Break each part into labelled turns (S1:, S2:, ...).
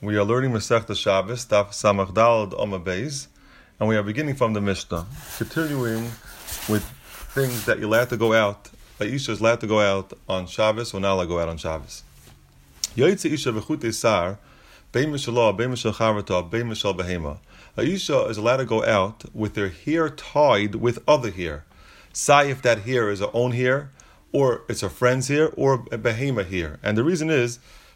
S1: We are learning Masechta Shabbos, Daf Samach Daled Amud Beis, and we are beginning from the Mishnah, continuing with things that you're allowed to go out. Isha is allowed to go out on Shabbos, or not allowed to go out on Shabbos. Yoytze Isha b'chutei sar, bein mishalah, bein mishal charata, bein mishal behema. Isha is allowed to go out with their hair tied with other hair. Say if that hair is her own hair, or it's her friend's hair, or a behema hair. And the reason is,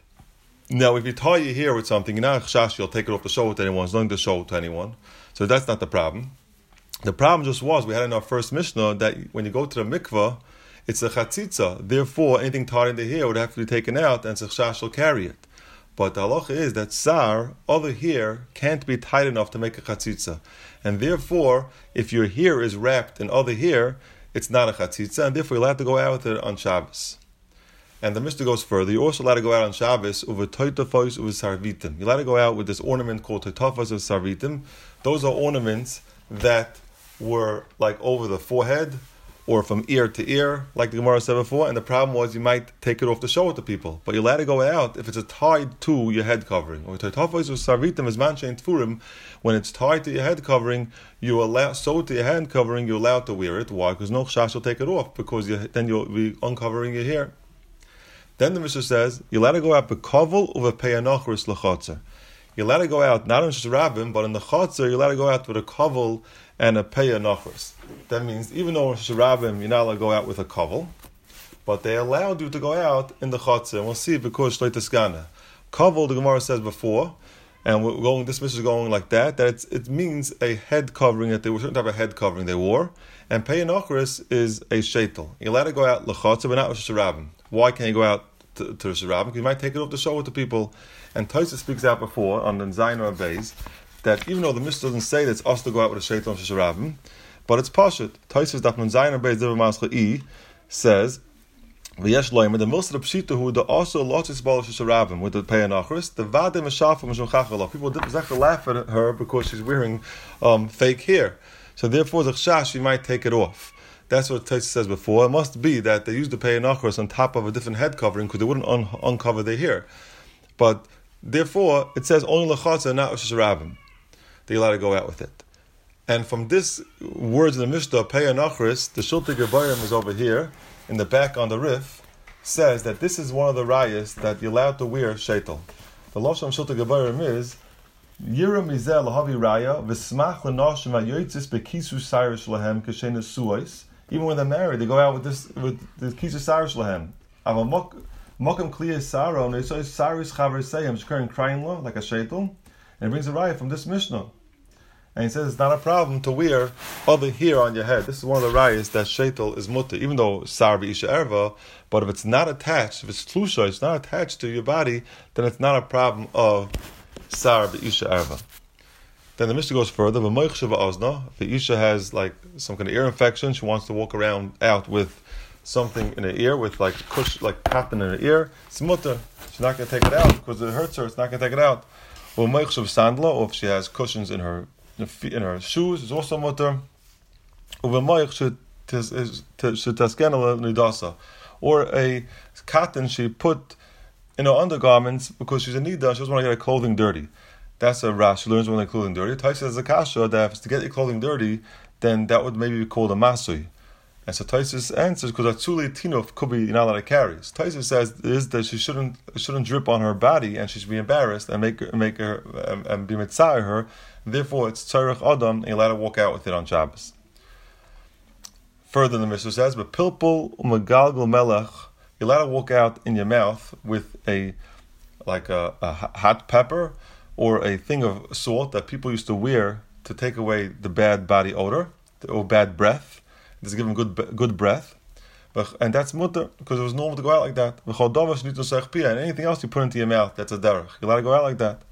S1: now, if you tie your hair with something, you're not chash, you'll take it off to show it to anyone. It's nothing to show it to anyone. So that's not the problem. The problem just was, we had in our first Mishnah that when you go to the mikvah, it's a chatzitza. Therefore, anything tied in the hair would have to be taken out, and chash will carry it. But the halacha is that sar, other hair, can't be tight enough to make a chatzitza. And therefore, if your hair is wrapped in other hair, it's not a chatzitza, and therefore you're allowed to go out with it on Shabbos. And the Mishnah goes further. You're also allowed to go out on Shabbos over toitafos over sarvitim. You're allowed to go out with this ornament called toitafos of sarvitim. Those are ornaments that were like over the forehead or from ear to ear, like the Gemara said before. And the problem was you might take it off to show it to people. But you're allowed to go out if it's tied to your head covering. Or toitafos of sarvitim is manshein tfurim. When it's tied to your head covering, you allow sewed to your hand covering. You're allowed to wear it. Why? Because no chash will take it off, because then you'll be uncovering your hair. Then the Mishnah says, you're allowed to go out b'kovel uva peyanachris l'chotzer. You're allowed to go out not in Shusharabim, but in the chotzer, you're allowed to go out with a kovel and a peyanachris. That means, even though in Shusharabim, you're not allowed to go out with a kovel, but they allowed you to go out in the chotzer. And we'll see, because shleitaskana. Kovel, the Gemara says before, and this Mishnah is going like that it means a head covering, that they were certain type of head covering they wore, and peyanachris is a sheitel. You're allowed to go out l'chotzer, but not with Shusharabim. Why can't you go out to the Shusharabim? Because you might take it off to show it to people. And Tosfos speaks out before on the Zayin or Beis that even though the Mishnah doesn't say that it's us to go out with a shaitan on Shusharabim, but it's pashut. Tosfos daf on Zayin or Beis Divrei Mascha says v'yesh loyim the most of the pshita who the also lotzis bal Shusharabim with the peyanachris the vade meshafa mishum. People did laugh at her because she's wearing fake hair. So therefore the chash you might take it off. That's what Tosfos says before. It must be that they used the peyanachros on top of a different head covering because they wouldn't uncover their hair. But therefore, it says only l'chotzer, not Shusharabim. They're allowed to go out with it. And from this words in the Mishnah, peyanachros, the Shultei Gebarim is over here in the back on the rif, says that this is one of the rayas that you're allowed to wear sheitel. The lashon Shultei Gebarim is Yira mizeh lahavi raya v'smach l'nashim ha'yotzis bekisu sayrish lahem k'shein suos. Even when they're married, they go out with the kisu sayrish lahem. Aval mokem kliya saro and they say sayrish chaver seyem shkaring crying law like a sheitel, and it brings a raya from this Mishnah. And he says it's not a problem to wear other hair on your head. This is one of the rayas that sheitel is mutter, even though sar v'isha erva. But if it's not attached, if it's tlusha, it's not attached to your body, then it's not a problem of sar b'isha erva. Then the Mishnah goes further. If the isha has like some kind of ear infection, she wants to walk around out with something in her ear, with like cotton in her ear, it's mutter. She's not going to take it out because it hurts her. It's not going to take it out. Or if she has cushions in her shoes, it's also mutter. Or a cotton she put in her undergarments because she's a nida, she doesn't want to get her clothing dirty. That's a rash. She learns when her clothing dirty. Tosfos says a kasha that if it's to get your clothing dirty, then that would maybe be called a masui. And so Tosfos answers because atzuli tinuf could be you're not allowed to carry. So Tosfos says is that she shouldn't drip on her body and she should be embarrassed and make her and be mitzayir her. Therefore, it's tzarich adam and you're allowed to walk out with it on Shabbos. Further, the Mishnah says, but pilpul umagalgal melech. You're allowed to walk out in your mouth with a hot pepper or a thing of salt that people used to wear to take away the bad body odor or bad breath. It's given good breath. And that's mutter because it was normal to go out like that. And anything else you put into your mouth, that's a derech. You're allowed to go out like that.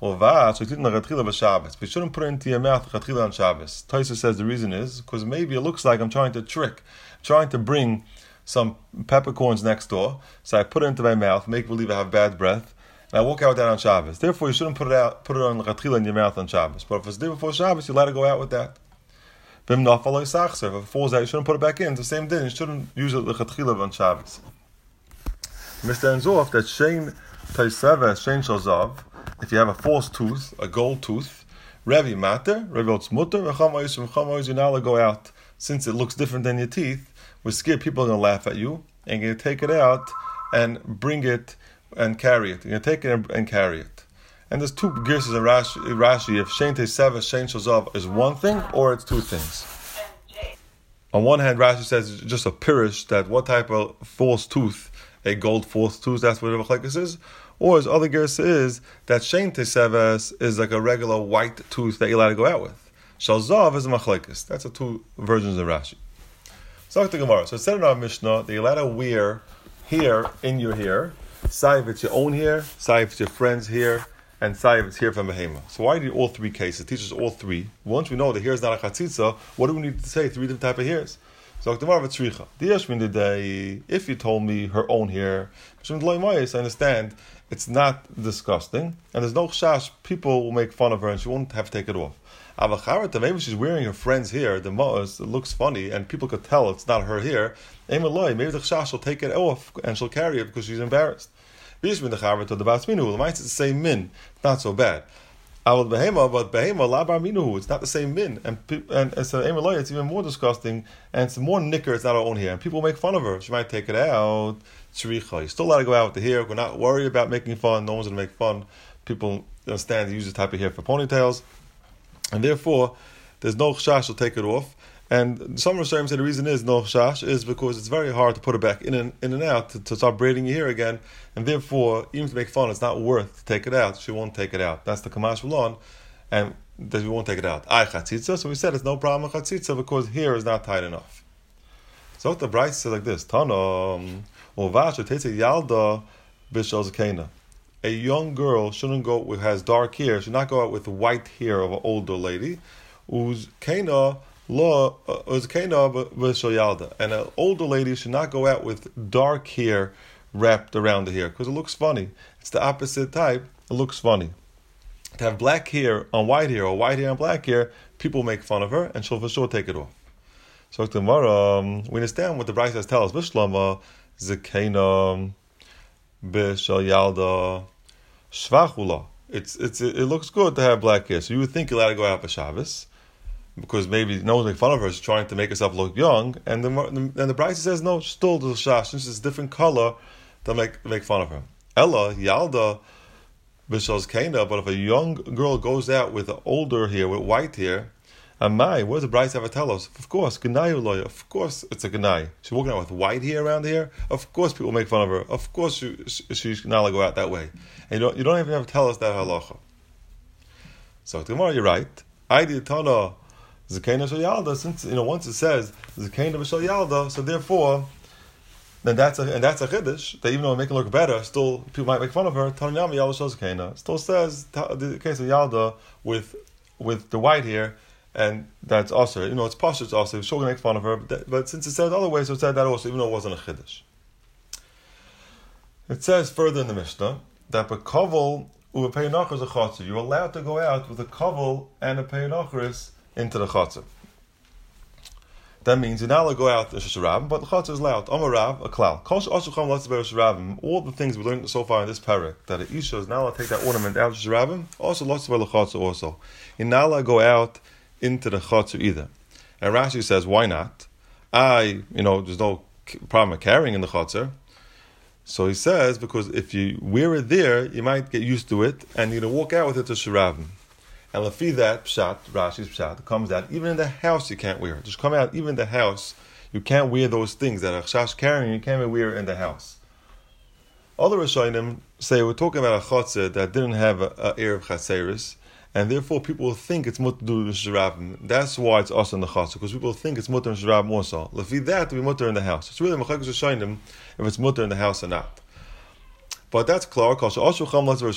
S1: But you shouldn't put it into your mouth on Shabbos. Tosfos says the reason is because maybe it looks like I'm trying to bring some peppercorns next door, so I put it into my mouth, make believe I have bad breath, and I walk out with that on Shabbos. Therefore, you shouldn't put it on lechatchila in your mouth on Shabbos. But if it's day before Shabbos, you're allowed to go out with that. If it falls out, you shouldn't put it back in. It's the same thing. You shouldn't use it lechatchila on Shabbos. Mr. ends off that shein taiseva shein shalzav if you have a false tooth, a gold tooth, Revi matter, Revi ots mutter, v'chamois you're not allowed to go out. Since it looks different than your teeth, we're scared people are going to laugh at you, and you're going to take it out and bring it and carry it. You're going to take it and carry it. And there's two gerses in Rashi, if Shein Teseva, Shein Shozav is one thing, or it's two things. On one hand, Rashi says it's just a pirish, that what type of false tooth, a gold false tooth, that's what a machlekes is. Or his other gerse is that Shein Teseva is like a regular white tooth that you're allowed to go out with. Shozav is a machlekes. That's the two versions of Rashi. So the Gemara. So it said in our Mishnah that you're allowed to wear hair in your hair. Say if it's your own hair, say if it's your friend's hair, and say if it's hair from Behema. So why do all three cases? It teaches all three. Once we know the hair is not a chatzitza, what do we need to say? Three different type of hairs. So the Gemara v'tzricha. If you told me her own hair, I understand it's not disgusting, and there's no chash. People will make fun of her, and she won't have to take it off. Maybe she's wearing her friend's hair, the ma'as, it looks funny, and people could tell it's not her hair. Maybe the chash will take it off, and she'll carry it because she's embarrassed. It's the same min, not so bad. But behema, it's not the same min, and so it's even more disgusting, and it's more nicker, it's not her own hair, and people make fun of her. She might take it out. You're still allowed to go out with the hair. We're not worried about making fun. No one's going to make fun. People understand to use this type of hair for ponytails, and therefore there's no chash to take it off. And some Rishonim say the reason is no chash is because it's very hard to put it back in and out to start braiding your hair again, and therefore even to make fun, it's not worth to take it out. She won't take it out. That's the Kamash V'lon, and that we won't take it out. Chatzitza. So we said it's no problem with chatzitza because hair is not tight enough. So the Bryce says like this: Tana yalda b'shal zakena. A young girl shouldn't go with has dark hair. Should not go out with the white hair of an older lady. Who's kena. And an older lady should not go out with dark hair wrapped around the hair because it looks funny. It's the opposite type. It looks funny. To have black hair on white hair or white hair on black hair, people make fun of her and she'll for sure take it off. So tomorrow, we understand what the Braysos tell us. Bishlama zekena b'shal yalda shvachula. It looks good to have black hair. So you would think you're allowed to go out for Shabbos, because maybe no one's making fun of her, she's trying to make herself look young, and the Brayso says no, still the shash, since it's a different color, they'll make fun of her. Ella yalda b'shal zekena, but if a young girl goes out with older hair, with white hair, Amai, what does the Brayso ever tell us? Of course, Gnai, of course it's a Gnai. She's walking out with white hair around here. Of course people make fun of her. Of course she's not allowed to go out that way. And you don't even have to tell us that halacha. So tomorrow you're right. I did Tana Zakena Shal Yalda, since once it says Zakena Shal Yalda, so therefore then that's a chiddush that even though it make it look better, still people might make fun of her. Tanam Yalda Shal Zakena still says the case of Yalda with the white hair. And that's also, it's posh, it's also, sure going to make fun of her, but since it said other ways, so it said that also, even though it wasn't a chiddush. It says further in the Mishnah that a kavel u'pei nachar is a chatzor. You're allowed to go out with a kavel and a pei nachar into the chatzor. That means you're not allowed to go out to Shusharabim, but the chatzor is allowed. Amarav, a klal. All the things we learned so far in this parak, that an isha is not allowed to take that ornament out of Shusharabim, also lots of the chatzor also. You're not allowed to go out into the chatzor either. And Rashi says, why not? There's no problem of carrying in the chatzor. So he says, because if you wear it there, you might get used to it, and you're going to walk out with it to Shirabim. And lefi that, pshat, Rashi's pshat, it comes out, even in the house you can't wear it. Just come out, even in the house, you can't wear those things that are chash carrying, you can't even wear it in the house. Other Rishonim say, we're talking about a chatzor that didn't have an Erev Chatzeris, and therefore people will think it's mutter to do the Shirabim. That's why it's also in the chatzor, because people think it's mutter in Shirabim also. Lefi that, to be mutter in the house. It's really Machakos Rishonim if it's mutter in the house or not. But that's clear. Besides a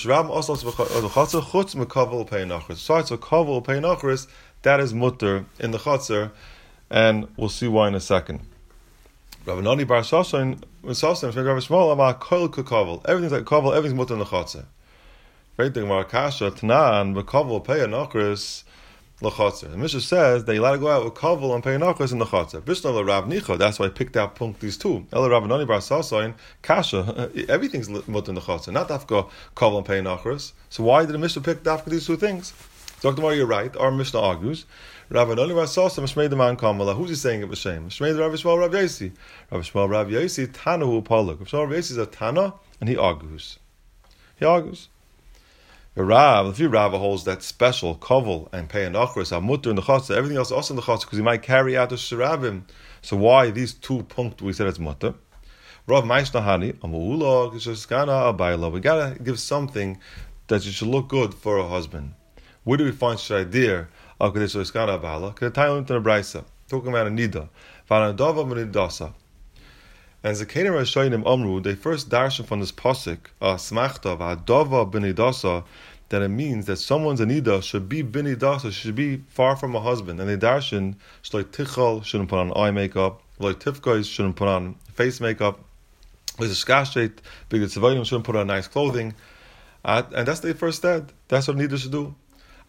S1: kavel pei nachris, that is mutter in the chatzor, and we'll see why in a second. Rabbanani bar Shashain, everything's like kavel, everything's mutter in the chatzor. Right, the Gemara Kasha Tanan b'kavel pei nachris l'chotzer. The Mishnah says that you're allowed to go out with kavel and peinachos in the chotzer. Bishna Rav Nicha. That's why I picked out these two. El Rav Nani bar Sasayin kasha. Everything's mut in the chotzer, not dafka kavel and peinachos. So why did the Mishnah pick dafka these two things? So you're right. Our Mishnah argues. Rav Nani bar Sasayin mishmei deman kamala. Who's he saying it b'shem? Mishmei Rav Yishmael Rav Yosi. Rav Yishmael Rav Yosi Tanahu Paluk. Rav Yishmael Rav Yosi is a Tana and he argues. Rav, if you Rav holds that special kovel and pay an achros are mutter in the chotzer, everything else also in the chotzer because he might carry out the shirabim. So why these two punkt we said it's mutter? Rav Maishnahani Amullah Kishashkana Abayla. We gotta give something that you should look good for a husband. Where do we find shadir of Kishashkana Abayla? Can I into the brisa talking about a nida? Vanadava Menidasa. And Zakenim Rashonim Amru, they first darshan from this pasuk, Smachta Vadava Benidasa, that it means that someone's anida should be Benidasa, should be far from a husband. And they darshan, Shloi Tichal shouldn't put on eye makeup, Shloi Tifkais shouldn't put on face makeup, Shloi Skashet, because Tzavayim shouldn't put on nice clothing. And that's the first step. That's what anida should do.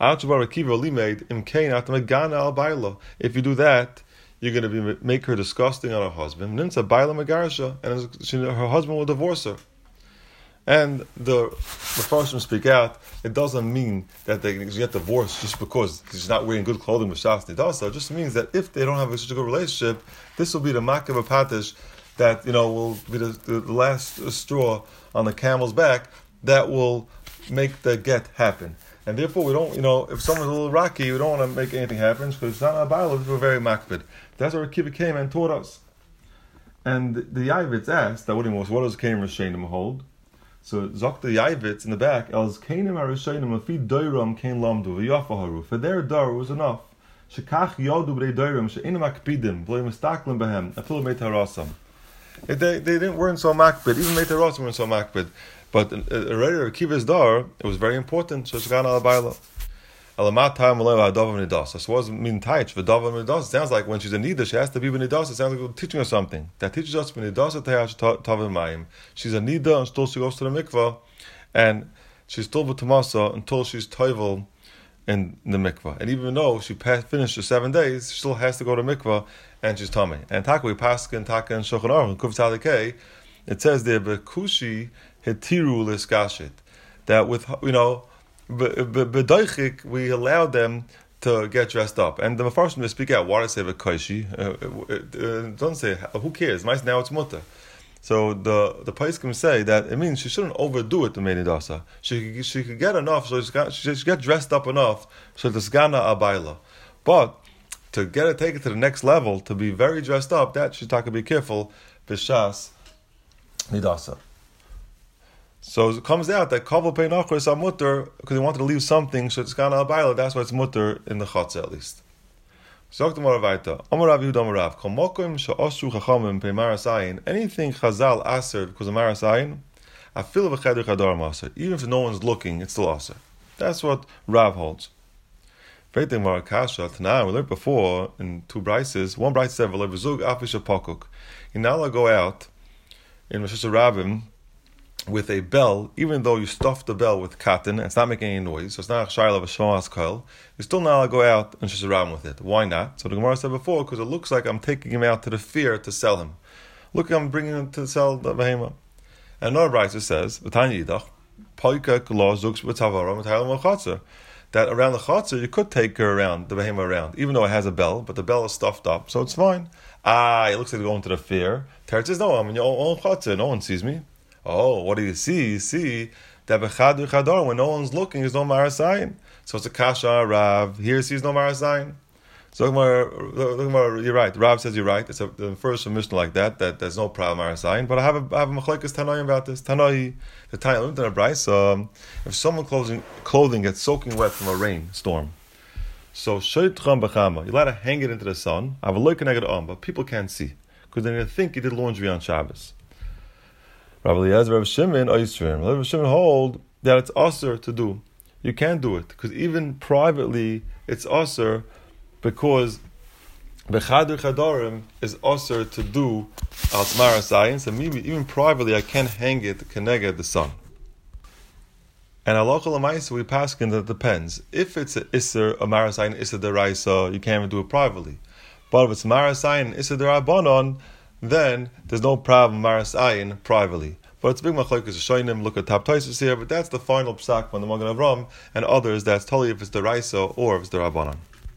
S1: If you do that, you're going to make her disgusting on her husband. Nimsa baila megarsha, and her husband will divorce her. And the Mepharshim speak out. It doesn't mean that they get divorced just because she's not wearing good clothing with shas nidasa. It just means that if they don't have such a good relationship, this will be the makav patish that will be the last straw on the camel's back that will make the get happen. And therefore, we don't, if someone's a little rocky, we don't want to make anything happen because it's not a baila. We're very makbid. That's where Kiva came and taught us. And the Yavitz asked that what does Kaim Rishonim hold? So Zok the Yavitz in the back, Els Kainim Rishonim afi doiram kain lamdu v'yafaharu. For their dar was enough. Shekach yadu b'rei doiram she'inam akpidim v'lei mistaklim behem afilu meitarasam. They weren't so makbid. Even meitarasam weren't so makbid. But already Kiva's dar, it was very important. So Shekhan al-Baila. So what does it mean taich? It sounds like when she's a nida, she has to be b'nidas. It sounds like we're teaching her something. That teaches us b'nidas tavim. She's a nida until she goes to the mikvah, and she's still b'tamasa until she's toivel in the mikvah. And even though she finished the 7 days, she still has to go to mikvah, and she's tummy. And takwe paskin taka and shulchan aruch kuv tzadikei, it says there bekushi hetiru liskashit, that with b'doichik we allow them to get dressed up, and the Mepharshim they speak out. Why do I say v'koishi? Don't say who cares. Now it's mutter. So the Paiskim say that it means she shouldn't overdo it to Menidasa. She could get enough, so she should get dressed up enough so the Sgana Abayla. But to take it to the next level, to be very dressed up, that she's not going to be careful, Bishas Nidasa. So it comes out that Kaval Pei Nachris are mutter because he wanted to leave something, so it's Sgana Abayla, that's why it's mutter in the Chatz at least. Anything Chazal aser because of marasayin, I feel v'cheder chadar aser. Even if no one's looking, it's still aser. That's what Rav holds. Veitim Marakasha Tanah. We learned before in two brises. One brisa said v'lev zug afisha pakuk. You're not allowed to go out in Rosh Hashanah with a bell, even though you stuff the bell with cotton, and it's not making any noise, so it's not a shayla of a shmas koil, you're still not allowed to go out and just around with it. Why not? So the Gemara said before, because it looks like I'm taking him out to the fair to sell him. Look, I'm bringing him to sell the behema. And another brisa says, that around the chatzar, you could take her around, the behema around, even though it has a bell, but the bell is stuffed up, so it's fine. It looks like you're going to the fair. Teretz says, no, I'm in your own chatzar, no one sees me. Oh, what do you see? You see that b'chadur chadar, when no one's looking, there's no marasayin. So it's a kasha, Rav. Here sees no marasayin. So you're right. Rav says you're right. It's the first Mishnah like that there's no problem marasayin. But I have a machlekes Tanoim about this. Tanoi, the Tanoim in a brayso. If someone's clothing gets soaking wet from a rainstorm, so shoytcham b'chama, you're allowed to hang it into the sun. I have a look negative on, but people can't see because they're going to think you did laundry on Shabbos. Rav Eliezer, Rav Shimon, Oisrim. Rav Shimon hold that it's aser to do. You can't do it because even privately it's aser because bechadur chadarim is aser to do al tmara science, and maybe even privately I can't hang it keneged the sun. And halacha l'maisa we paskin that it depends. If it's a iser, a marasayin iser deraisa, you can't even do it privately. But if it's marasayin iser derabanan, then there's no problem marasayin privately. But it's a big machlokes shoynim. Look at top Tosfos here, but that's the final psak from the Magen Avraham and others. That's totally if it's deraisa or if it's derabanan.